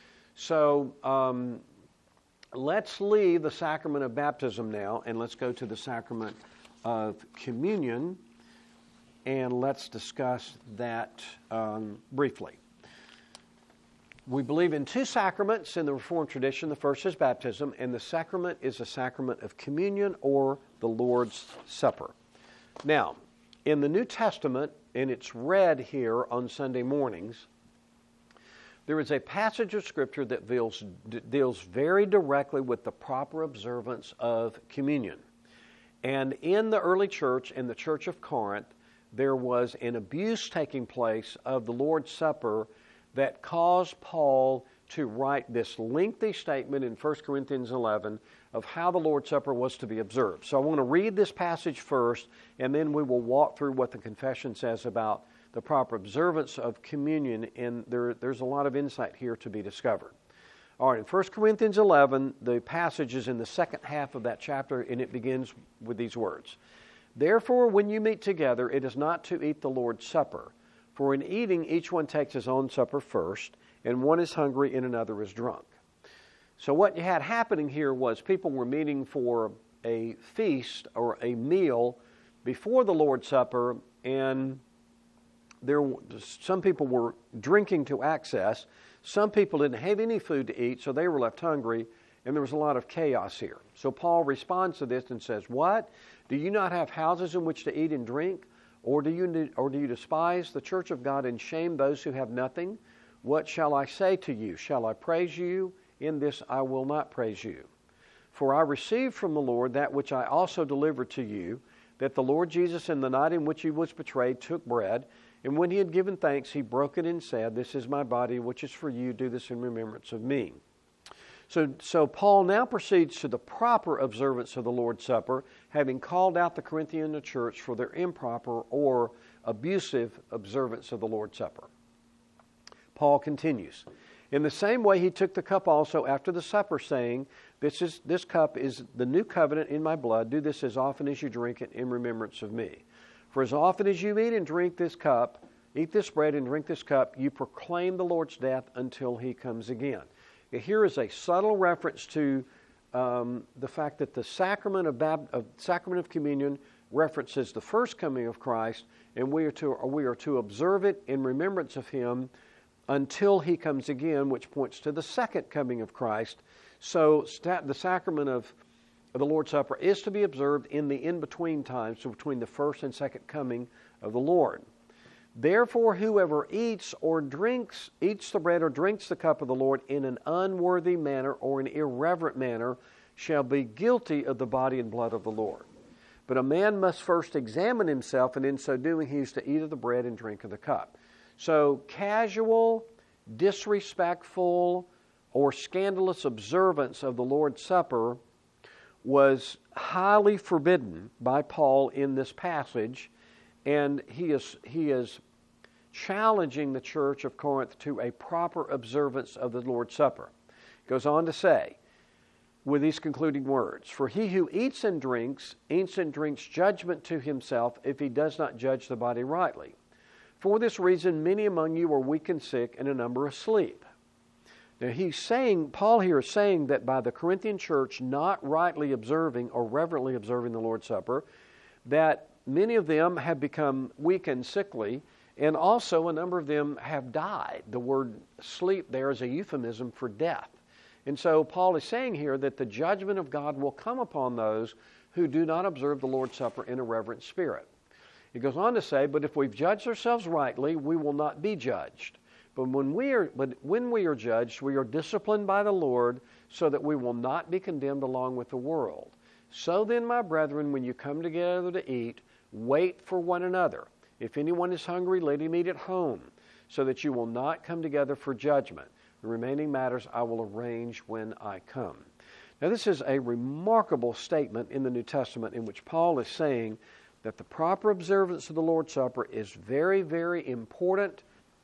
[SPEAKER 1] So um, let's leave the sacrament of baptism now, and let's go to the sacrament of communion, and let's discuss that um, briefly. We believe in two sacraments in the Reformed tradition. The first is baptism, and the sacrament is a sacrament of communion or the Lord's Supper. Now, in the New Testament, and it's read here on Sunday mornings, there is a passage of Scripture that deals, d- deals very directly with the proper observance of communion. And in the early church, in the Church of Corinth, there was an abuse taking place of the Lord's Supper that caused Paul to write this lengthy statement in First Corinthians eleven of how the Lord's Supper was to be observed. So I want to read this passage first, and then we will walk through what the confession says about the proper observance of communion, and there, there's a lot of insight here to be discovered. All right, in First Corinthians eleven, the passage is in the second half of that chapter, and it begins with these words. Therefore, when you meet together, it is not to eat the Lord's Supper. For in eating, each one takes his own supper first, and one is hungry and another is drunk. So what you had happening here was people were meeting for a feast or a meal before the Lord's Supper, and there some people were drinking to excess. Some people didn't have any food to eat, so they were left hungry, and there was a lot of chaos here. So Paul responds to this and says, what? Do you not have houses in which to eat and drink? Or do you or do you despise the church of God and shame those who have nothing? What shall I say to you? Shall I praise you? In this I will not praise you. For I received from the Lord that which I also delivered to you, that the Lord Jesus in the night in which he was betrayed took bread, and when he had given thanks, he broke it and said, This is my body, which is for you. Do this in remembrance of me. So, so Paul now proceeds to the proper observance of the Lord's Supper, having called out the Corinthian church for their improper or abusive observance of the Lord's Supper. Paul continues, In the same way he took the cup also after the supper, saying, This is this cup is the new covenant in my blood. Do this as often as you drink it in remembrance of me. For as often as you eat and drink this cup, eat this bread and drink this cup, you proclaim the Lord's death until he comes again. Here is a subtle reference to um, the fact that the sacrament of, Bab- of sacrament of communion references the first coming of Christ, and we are to, we are to observe it in remembrance of Him until He comes again, which points to the second coming of Christ. So the sacrament of the Lord's Supper is to be observed in the in-between times, so between the first and second coming of the Lord. Therefore, whoever eats or drinks, eats the bread or drinks the cup of the Lord in an unworthy manner or an irreverent manner shall be guilty of the body and blood of the Lord. But a man must first examine himself, and in so doing he is to eat of the bread and drink of the cup. So casual, disrespectful, or scandalous observance of the Lord's Supper was highly forbidden by Paul in this passage, and he is he is challenging the church of Corinth to a proper observance of the Lord's Supper. He goes on to say, with these concluding words, "For he who eats and drinks, eats and drinks judgment to himself if he does not judge the body rightly. For this reason many among you are weak and sick, and a number asleep." Now he's saying, Paul here is saying that by the Corinthian church not rightly observing or reverently observing the Lord's Supper, that many of them have become weak and sickly, and also a number of them have died. The word sleep there is a euphemism for death. And so Paul is saying here that the judgment of God will come upon those who do not observe the Lord's Supper in a reverent spirit. He goes on to say, but if we've judged ourselves rightly, we will not be judged. But when we are, but when we are judged, we are disciplined by the Lord so that we will not be condemned along with the world. So then, my brethren, when you come together to eat, wait for one another. If anyone is hungry, let him eat at home, so that you will not come together for judgment. The remaining matters I will arrange when I come. Now, this is a remarkable statement in the New Testament in which Paul is saying that the proper observance of the Lord's Supper is very, very important,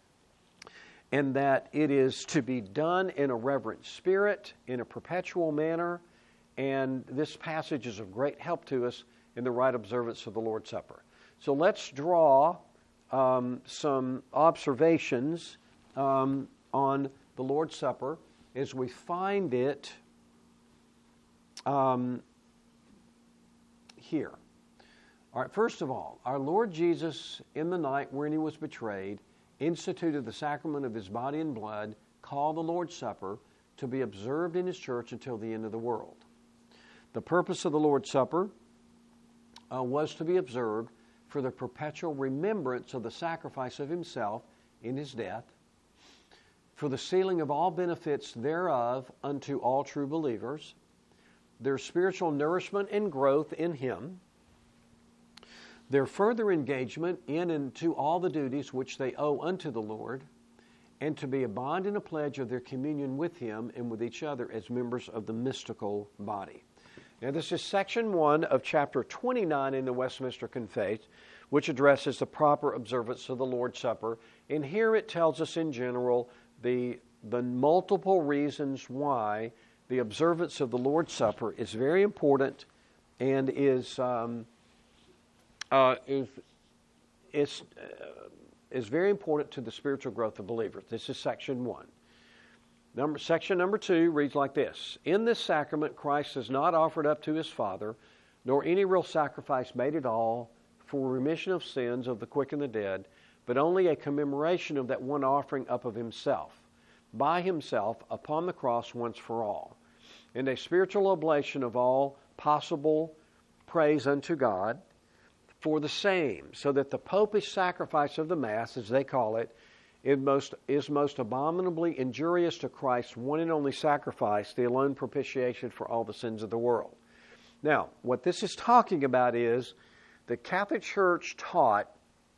[SPEAKER 1] and that it is to be done in a reverent spirit, in a perpetual manner, and this passage is of great help to us in the right observance of the Lord's Supper. So let's draw um, some observations um, on the Lord's Supper as we find it um, here. All right, first of all, our Lord Jesus, in the night when He was betrayed, instituted the sacrament of His body and blood, called the Lord's Supper, to be observed in His church until the end of the world. The purpose of the Lord's Supper uh, was to be observed for the perpetual remembrance of the sacrifice of Himself in His death, for the sealing of all benefits thereof unto all true believers, their spiritual nourishment and growth in Him, their further engagement in and to all the duties which they owe unto the Lord, and to be a bond and a pledge of their communion with Him and with each other as members of the mystical body. Now, this is section one of chapter twenty-nine in the Westminster Confess, which addresses the proper observance of the Lord's Supper. And here it tells us in general the, the multiple reasons why the observance of the Lord's Supper is very important and is um, uh, is is uh, is very important to the spiritual growth of believers. This is section one. Number, section number two reads like this. In this sacrament, Christ is not offered up to His Father, nor any real sacrifice made at all for remission of sins of the quick and the dead, but only a commemoration of that one offering up of Himself, by Himself, upon the cross once for all, and a spiritual oblation of all possible praise unto God for the same, so that the popish sacrifice of the Mass, as they call it, It most, is most abominably injurious to Christ's one and only sacrifice, the alone propitiation for all the sins of the world. Now, what this is talking about is the Catholic Church taught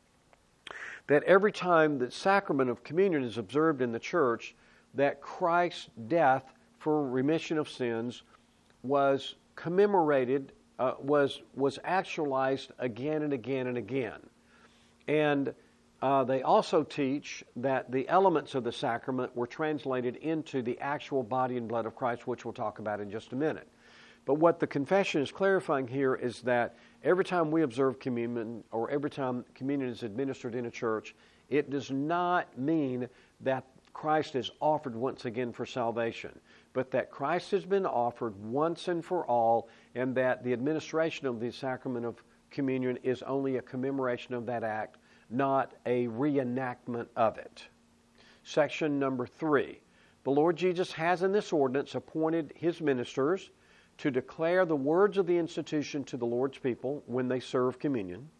[SPEAKER 1] that every time the sacrament of communion is observed in the church, that Christ's death for remission of sins was commemorated, uh, was, was actualized again and again and again. And Uh, they also teach that the elements of the sacrament were translated into the actual body and blood of Christ, which we'll talk about in just a minute. But what the confession is clarifying here is that every time we observe communion, or every time communion is administered in a church, it does not mean that Christ is offered once again for salvation, but that Christ has been offered once and for all, and that the administration of the sacrament of communion is only a commemoration of that act, not a reenactment of it. Section number three. The Lord Jesus has in this ordinance appointed his ministers to declare the words of the institution to the Lord's people when they serve communion,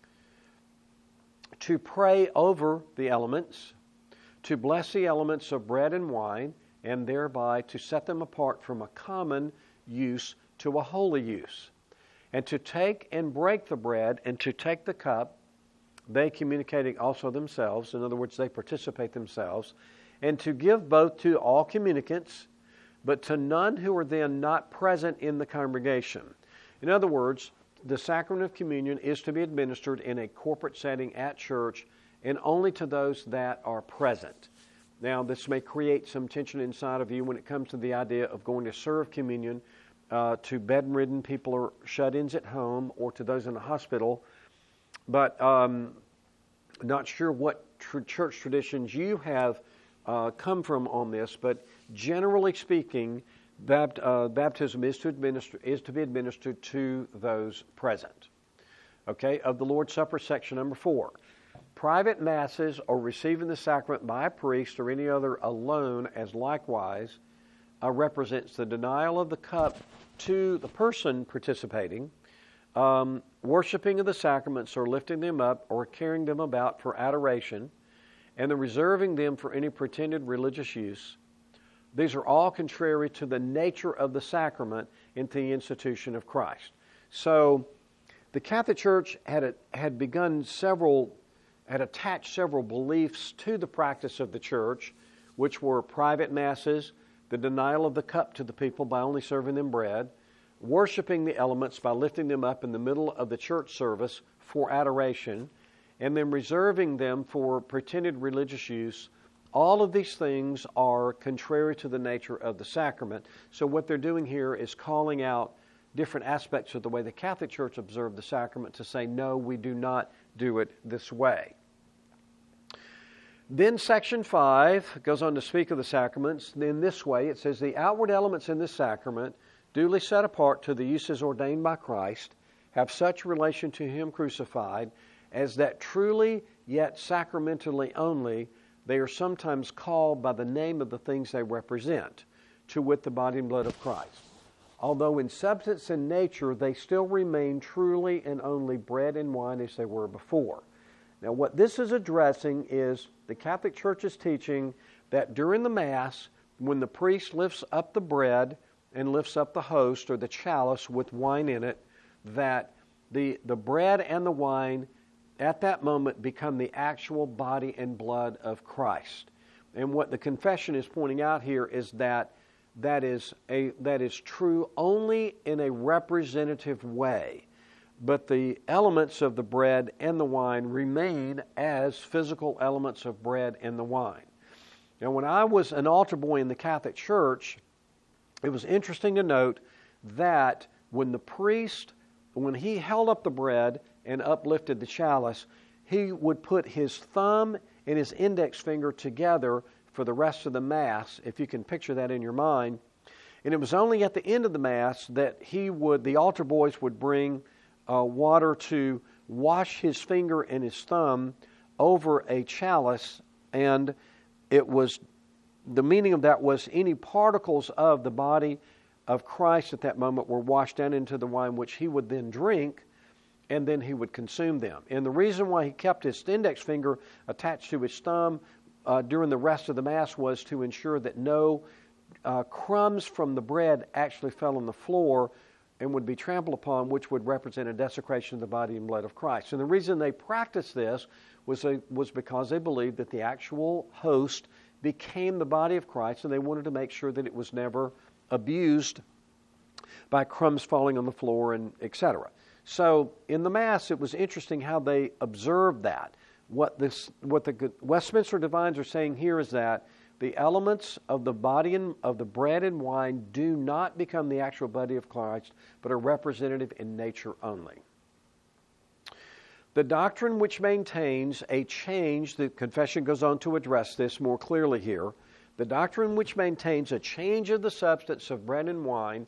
[SPEAKER 1] to pray over the elements, to bless the elements of bread and wine, and thereby to set them apart from a common use to a holy use, and to take and break the bread and to take the cup, they communicating also themselves, in other words, they participate themselves, and to give both to all communicants, but to none who are then not present in the congregation. In other words, the sacrament of communion is to be administered in a corporate setting at church and only to those that are present. Now, this may create some tension inside of you when it comes to the idea of going to serve communion uh, to bedridden people or shut-ins at home or to those in the hospital. But um, not sure what tr- church traditions you have uh, come from on this, but generally speaking, bapt- uh, baptism is to administer is to be administered to those present. Okay, of the Lord's Supper, section number four. Private masses or receiving the sacrament by a priest or any other alone as likewise uh, represents the denial of the cup to the person participating, um, worshiping of the sacraments or lifting them up or carrying them about for adoration, and the reserving them for any pretended religious use. These are all contrary to the nature of the sacrament and to the institution of Christ. So the Catholic Church had a, had begun several had attached several beliefs to the practice of the church, which were private masses, the denial of the cup to the people by only serving them bread, worshiping the elements by lifting them up in the middle of the church service for adoration, and then reserving them for pretended religious use. All of these things are contrary to the nature of the sacrament. So what they're doing here is calling out different aspects of the way the Catholic Church observed the sacrament to say, no, we do not do it this way. Then section five goes on to speak of the sacraments. In this way, it says, the outward elements in this sacrament, duly set apart to the uses ordained by Christ, have such relation to him crucified as that truly, yet sacramentally only, they are sometimes called by the name of the things they represent, to wit, the body and blood of Christ. Although in substance and nature they still remain truly and only bread and wine as they were before. Now what this is addressing is the Catholic Church's teaching that during the Mass, when the priest lifts up the bread and lifts up the host or the chalice with wine in it, that the, the bread and the wine at that moment become the actual body and blood of Christ. And what the confession is pointing out here is that That is a that is true only in a representative way, but the elements of the bread and the wine remain as physical elements of bread and the wine. Now, when I was an altar boy in the Catholic Church, it was interesting to note that when the priest, when he held up the bread and uplifted the chalice, he would put his thumb and his index finger together for the rest of the Mass, if you can picture that in your mind. And it was only at the end of the Mass that he would, the altar boys would bring uh, water to wash his finger and his thumb over a chalice, and it was, the meaning of that was any particles of the body of Christ at that moment were washed down into the wine, which he would then drink, and then he would consume them. And the reason why he kept his index finger attached to his thumb Uh, during the rest of the Mass was to ensure that no uh, crumbs from the bread actually fell on the floor and would be trampled upon, which would represent a desecration of the body and blood of Christ. And the reason they practiced this was, they, was because they believed that the actual host became the body of Christ, and they wanted to make sure that it was never abused by crumbs falling on the floor and et cetera. So in the Mass, it was interesting how they observed that. What this, what the Westminster Divines are saying here is that the elements of the body and of the bread and wine do not become the actual body of Christ, but are representative in nature only. The doctrine which maintains a change, the confession goes on to address this more clearly here. The doctrine which maintains a change of the substance of bread and wine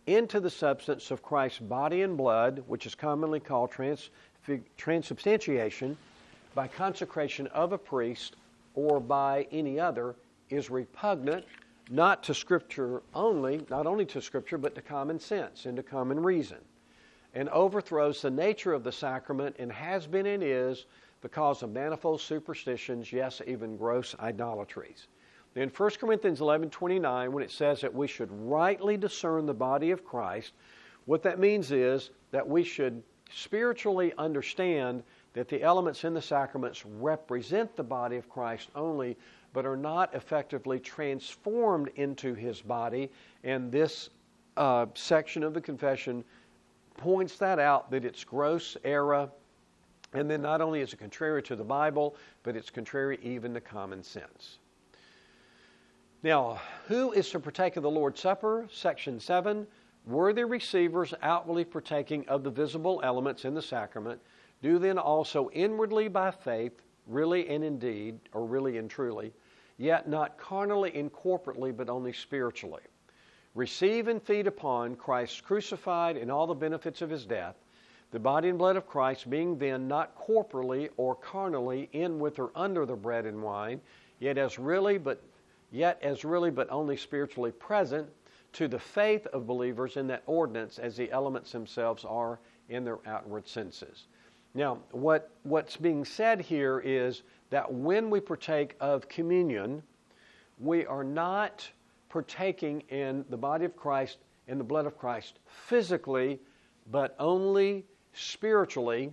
[SPEAKER 1] into the substance of Christ's body and blood, which is commonly called trans, transubstantiation, by consecration of a priest or by any other, is repugnant not to Scripture only, not only to Scripture, but to common sense and to common reason, and overthrows the nature of the sacrament and has been and is the cause of manifold superstitions, yes, even gross idolatries. In First Corinthians eleven twenty-nine, when it says that we should rightly discern the body of Christ, what that means is that we should spiritually understand that the elements in the sacraments represent the body of Christ only, but are not effectively transformed into His body. And this uh, section of the confession points that out, that it's gross error, and then not only is it contrary to the Bible, but it's contrary even to common sense. Now, who is to partake of the Lord's Supper? Section seven, worthy receivers outwardly partaking of the visible elements in the sacrament, do then also inwardly by faith, really and indeed, or really and truly, yet not carnally and corporately, but only spiritually, receive and feed upon Christ crucified and all the benefits of His death, the body and blood of Christ being then not corporally or carnally in with or under the bread and wine, yet as really but yet as really but only spiritually present to the faith of believers in that ordinance as the elements themselves are in their outward senses. Now, what, what's being said here is that when we partake of communion, we are not partaking in the body of Christ and the blood of Christ physically, but only spiritually.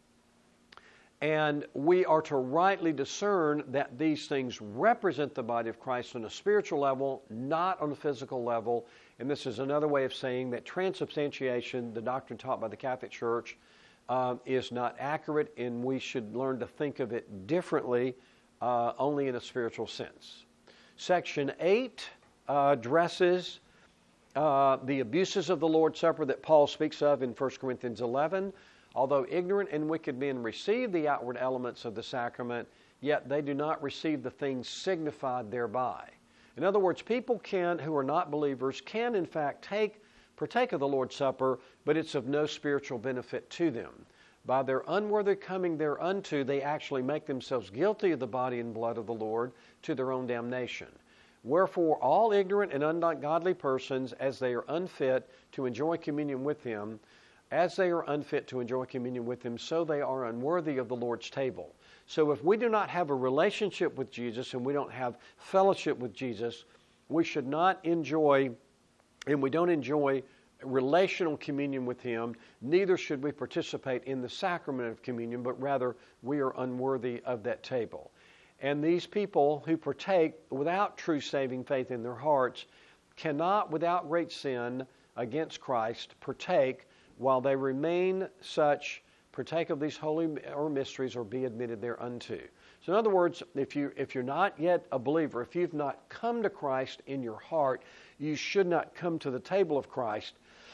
[SPEAKER 1] And we are to rightly discern that these things represent the body of Christ on a spiritual level, not on a physical level. And this is another way of saying that transubstantiation, the doctrine taught by the Catholic Church, uh, is not accurate, and we should learn to think of it differently, uh, only in a spiritual sense. Section eight uh, addresses uh, the abuses of the Lord's Supper that Paul speaks of in First Corinthians eleven. Although ignorant and wicked men receive the outward elements of the sacrament, yet they do not receive the things signified thereby. In other words, people can, who are not believers, can in fact take, partake of the Lord's Supper, but it's of no spiritual benefit to them. By their unworthy coming thereunto, they actually make themselves guilty of the body and blood of the Lord to their own damnation. Wherefore, all ignorant and ungodly persons, as they are unfit to enjoy communion with Him, as they are unfit to enjoy communion with Him, so they are unworthy of the Lord's table. So if we do not have a relationship with Jesus and we don't have fellowship with Jesus, we should not enjoy, and we don't enjoy relational communion with Him, neither should we participate in the sacrament of communion, but rather we are unworthy of that table. And these people who partake without true saving faith in their hearts cannot, without great sin against Christ, partake while they remain such, partake of these holy or mysteries, or be admitted thereunto. So in other words, if, you, if you're not yet a believer, if you've not come to Christ in your heart, you should not come to the table of Christ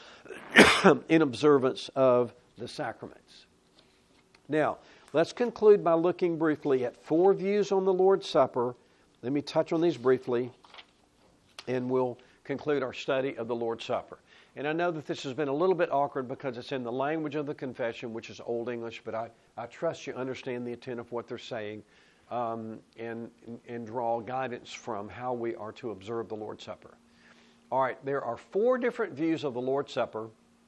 [SPEAKER 1] in observance of the sacraments. Now, let's conclude by looking briefly at four views on the Lord's Supper. Let me touch on these briefly, and we'll conclude our study of the Lord's Supper. And I know that this has been a little bit awkward because it's in the language of the confession, which is Old English, but I, I trust you understand the intent of what they're saying um, and, and draw guidance from how we are to observe the Lord's Supper. All right, there are four different views of the Lord's Supper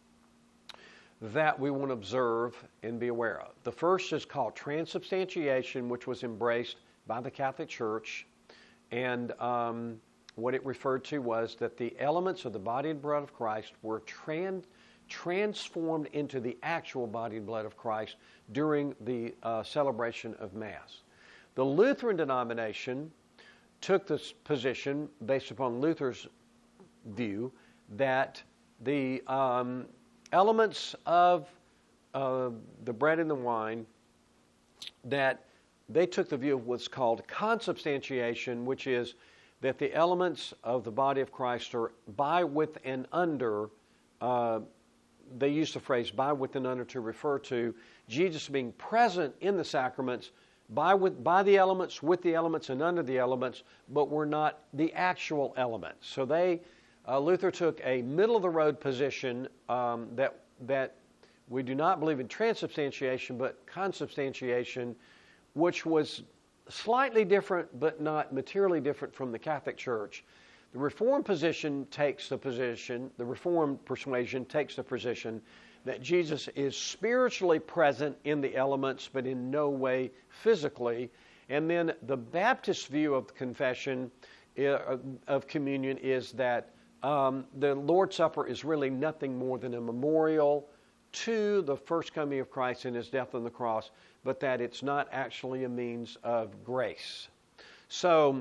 [SPEAKER 1] that we want to observe and be aware of. The first is called transubstantiation, which was embraced by the Catholic Church, and um, what it referred to was that the elements of the body and blood of Christ were trans, transformed into the actual body and blood of Christ during the uh, celebration of Mass. The Lutheran denomination took this position based upon Luther's view that the um, elements of uh, the bread and the wine, that they took the view of what's called consubstantiation, which is that the elements of the body of Christ are by, with, and under. Uh, they use the phrase by, with, and under to refer to Jesus being present in the sacraments, by, with, by the elements, with the elements, and under the elements, but were not the actual elements. So they Uh, Luther took a middle-of-the-road position um, that that we do not believe in transubstantiation, but consubstantiation, which was slightly different, but not materially different from the Catholic Church. The Reformed position takes the position, the Reformed persuasion takes the position that Jesus is spiritually present in the elements, but in no way physically. And then the Baptist view of confession, uh, of communion, is that um, the Lord's Supper is really nothing more than a memorial to the first coming of Christ and His death on the cross, but that it's not actually a means of grace. So,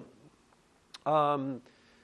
[SPEAKER 1] um,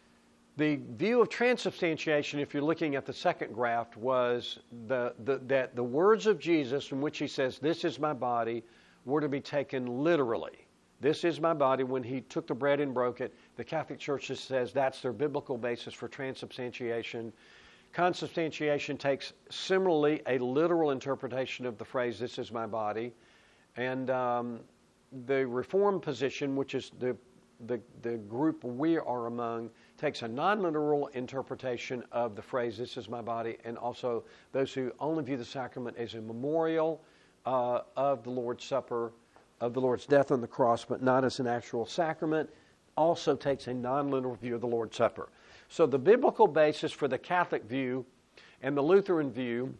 [SPEAKER 1] the view of transubstantiation, if you're looking at the second graph, was the, the, that the words of Jesus in which He says, "This is my body," were to be taken literally. This is my body. When He took the bread and broke it, the Catholic Church just says that's their biblical basis for transubstantiation. Consubstantiation takes similarly a literal interpretation of the phrase, "This is my body." And um, the Reformed position, which is the, the, the group we are among, takes a non-literal interpretation of the phrase, "This is my body," and also those who only view the sacrament as a memorial uh, of the Lord's Supper, of the Lord's death on the cross, but not as an actual sacrament, also takes a non-literal view of the Lord's Supper. So the biblical basis for the Catholic view and the Lutheran view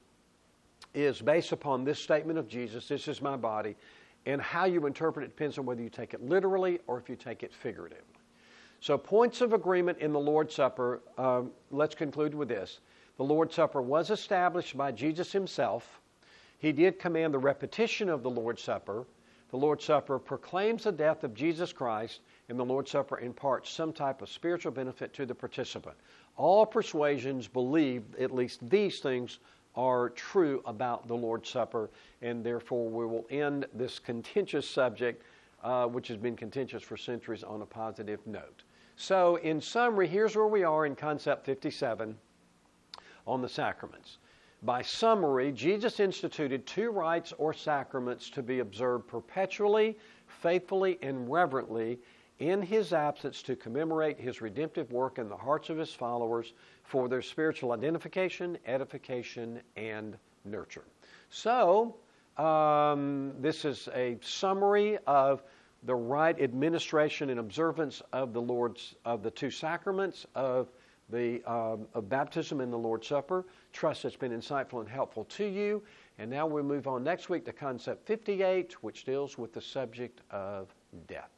[SPEAKER 1] is based upon this statement of Jesus, "This is my body," and how you interpret it depends on whether you take it literally or if you take it figuratively. So points of agreement in the Lord's Supper, um, let's conclude with this. The Lord's Supper was established by Jesus Himself. He did command the repetition of the Lord's Supper. The Lord's Supper proclaims the death of Jesus Christ, and the Lord's Supper imparts some type of spiritual benefit to the participant. All persuasions believe at least these things are true about the Lord's Supper, and therefore we will end this contentious subject, uh, which has been contentious for centuries, on a positive note. So, in summary, here's where we are in Concept fifty-seven on the sacraments. By summary, Jesus instituted two rites or sacraments to be observed perpetually, faithfully, and reverently in His absence to commemorate His redemptive work in the hearts of His followers for their spiritual identification, edification, and nurture. So, um, this is a summary of the right administration and observance of the Lord's, of the two sacraments of the um, of baptism and the Lord's Supper. Trust it's been insightful and helpful to you. And now we'll move on next week to Concept fifty-eight, which deals with the subject of death.